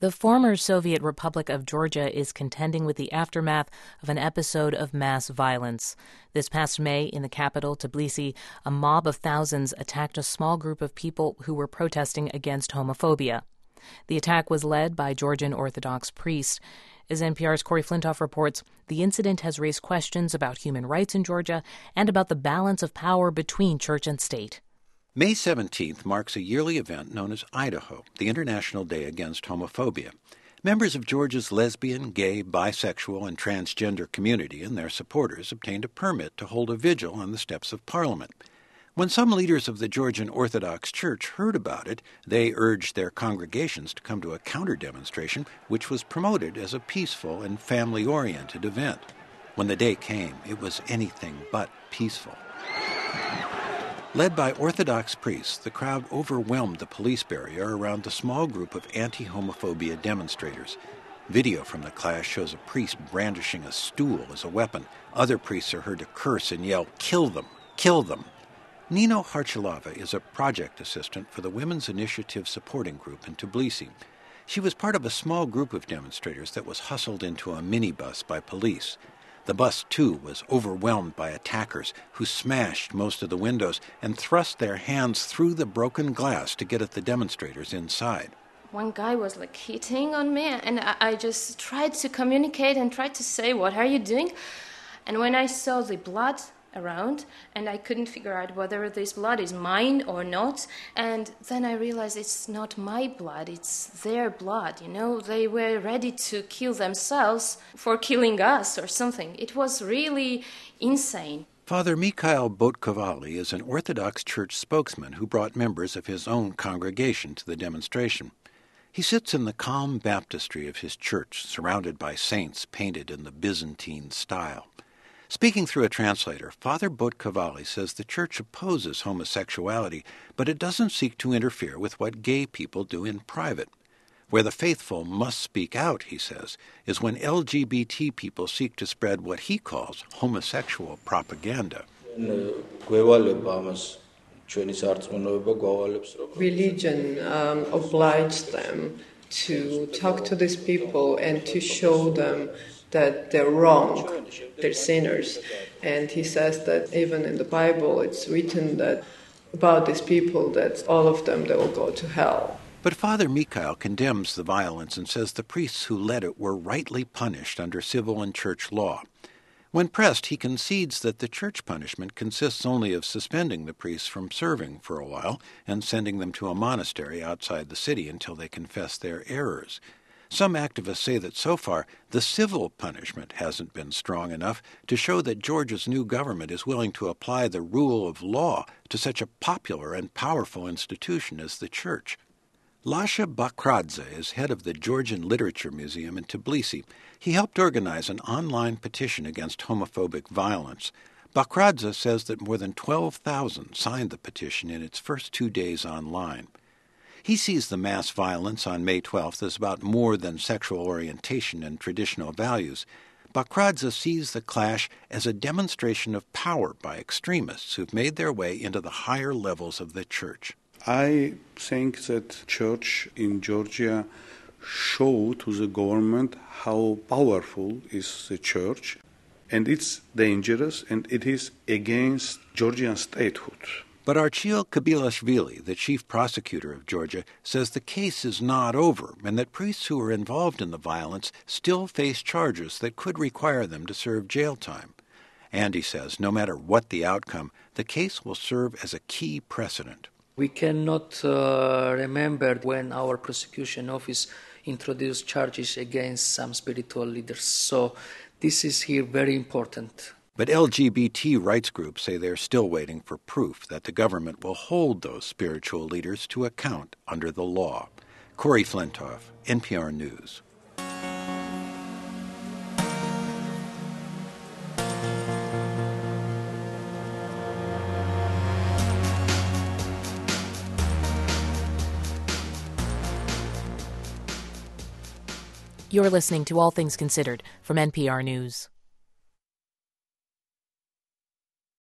The former Soviet Republic of Georgia is contending with the aftermath of an episode of mass violence. This past May, in the capital, Tbilisi, a mob of thousands attacked a small group of people who were protesting against homophobia. The attack was led by Georgian Orthodox priests. As NPR's Corey Flintoff reports, the incident has raised questions about human rights in Georgia and about the balance of power between church and state. May 17th marks a yearly event known as Idaho, the International Day Against Homophobia. Members of Georgia's lesbian, gay, bisexual, and transgender community and their supporters obtained a permit to hold a vigil on the steps of Parliament. When some leaders of the Georgian Orthodox Church heard about it, they urged their congregations to come to a counter-demonstration, which was promoted as a peaceful and family-oriented event. When the day came, it was anything but peaceful. Led by Orthodox priests, the crowd overwhelmed the police barrier around the small group of anti-homophobia demonstrators. Video from the clash shows a priest brandishing a stool as a weapon. Other priests are heard to curse and yell, "Kill them! Kill them!" Nino Harchelava is a project assistant for the Women's Initiative Supporting Group in Tbilisi. She was part of a small group of demonstrators that was hustled into a minibus by police. The bus, too, was overwhelmed by attackers who smashed most of the windows and thrust their hands through the broken glass to get at the demonstrators inside. One guy was hitting on me, and I just tried to communicate and tried to say, "What are you doing?" And when I saw the blood around, and I couldn't figure out whether this blood is mine or not, and then I realized it's not my blood, it's their blood, They were ready to kill themselves for killing us or something. It was really insane. Father Mikhail Botkovali is an Orthodox Church spokesman who brought members of his own congregation to the demonstration. He sits in the calm baptistry of his church, surrounded by saints painted in the Byzantine style. Speaking through a translator, Father Botkovali says the church opposes homosexuality, but it doesn't seek to interfere with what gay people do in private. Where the faithful must speak out, he says, is when LGBT people seek to spread what he calls homosexual propaganda. Religion obliged them to talk to these people and to show them that they're wrong, they're sinners. And he says that even in the Bible it's written that about these people that all of them, they will go to hell. But Father Mikhail condemns the violence and says the priests who led it were rightly punished under civil and church law. When pressed, he concedes that the church punishment consists only of suspending the priests from serving for a while and sending them to a monastery outside the city until they confess their errors. Some activists say that so far, the civil punishment hasn't been strong enough to show that Georgia's new government is willing to apply the rule of law to such a popular and powerful institution as the church. Lasha Bakradze is head of the Georgian Literature Museum in Tbilisi. He helped organize an online petition against homophobic violence. Bakradze says that more than 12,000 signed the petition in its first 2 days online. He sees the mass violence on May 12th as about more than sexual orientation and traditional values. Bakradze sees the clash as a demonstration of power by extremists who've made their way into the higher levels of the church. I think that church in Georgia show to the government how powerful is the church, and it's dangerous, and it is against Georgian statehood. But Archil Kabilashvili, the chief prosecutor of Georgia, says the case is not over and that priests who are involved in the violence still face charges that could require them to serve jail time. And he says no matter what the outcome, the case will serve as a key precedent. We cannot remember when our prosecution office introduced charges against some spiritual leaders. So this is here very important. But LGBT rights groups say they're still waiting for proof that the government will hold those spiritual leaders to account under the law. Corey Flintoff, NPR News. You're listening to All Things Considered from NPR News.